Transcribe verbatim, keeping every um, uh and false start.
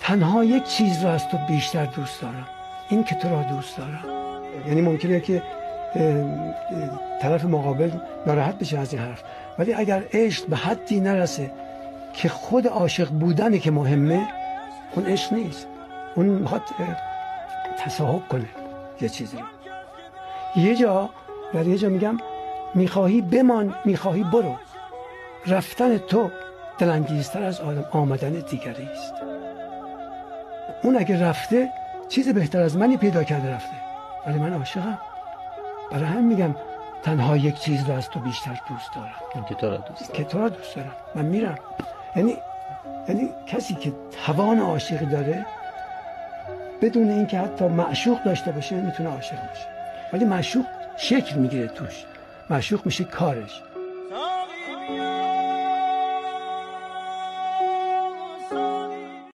تنها یک چیز را از تو بیشتر دوست دارم، این که تو را دوست دارم. یعنی ممکنه که طرف مقابل ناراحت بشه از این حرف، ولی اگر عشق به حدی نرسه که خود عاشق بودنه که مهمه، اون عشق نیست. اون میخواد تصاحب کنه یه چیزی رو. یه جا در یه جا میگم میخواهی بمان، میخواهی برو، رفتن تو دلانگیزتر از آدم آمدن دیگری است. اون اگه رفته چیز بهتر از منی پیدا کرده رفته، ولی من عاشقم. برای هم میگم تنها یک چیز رو از تو بیشتر دوست دارم، این که تو را دوست دارم. که تو را دوست دارم. من میرم. یعنی یعنی کسی که توان عاشقی داره بدون اینکه حتی معشوق داشته باشه میتونه عاشق باشه. ولی معشوق شکل میگیره توش، معشوق میشه کارش.